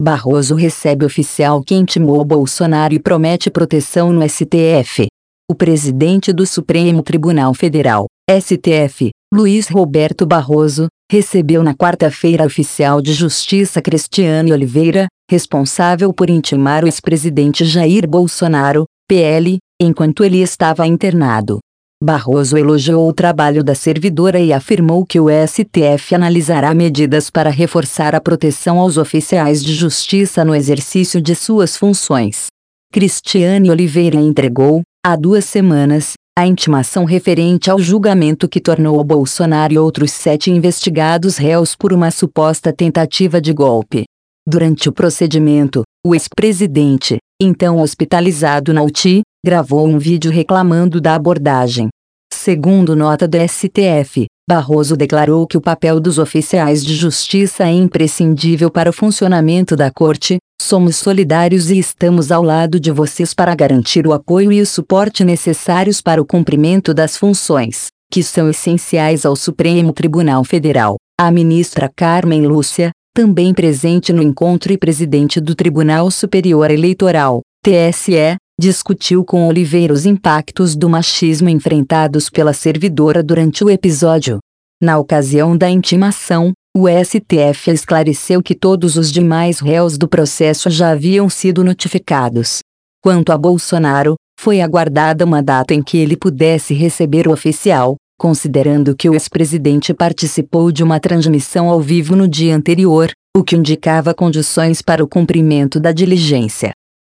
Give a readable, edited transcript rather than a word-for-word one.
Barroso recebe oficial que intimou Bolsonaro e promete proteção no STF. O presidente do Supremo Tribunal Federal, STF, Luiz Roberto Barroso, recebeu na quarta-feira oficial de justiça Cristiane Oliveira, responsável por intimar o ex-presidente Jair Bolsonaro, PL, enquanto ele estava internado. Barroso elogiou o trabalho da servidora e afirmou que o STF analisará medidas para reforçar a proteção aos oficiais de justiça no exercício de suas funções. Cristiane Oliveira entregou, há 2 semanas, a intimação referente ao julgamento que tornou Bolsonaro e outros 7 investigados réus por uma suposta tentativa de golpe. Durante o procedimento, o ex-presidente, então hospitalizado na UTI, gravou um vídeo reclamando da abordagem. Segundo nota do STF, Barroso declarou que o papel dos oficiais de justiça é imprescindível para o funcionamento da Corte. Somos solidários e estamos ao lado de vocês para garantir o apoio e o suporte necessários para o cumprimento das funções, que são essenciais ao Supremo Tribunal Federal. A ministra Carmen Lúcia, também presente no encontro e presidente do Tribunal Superior Eleitoral, TSE, discutiu com Oliveira os impactos do machismo enfrentados pela servidora durante o episódio. Na ocasião da intimação, o STF esclareceu que todos os demais réus do processo já haviam sido notificados. Quanto a Bolsonaro, foi aguardada uma data em que ele pudesse receber o oficial, considerando que o ex-presidente participou de uma transmissão ao vivo no dia anterior, o que indicava condições para o cumprimento da diligência.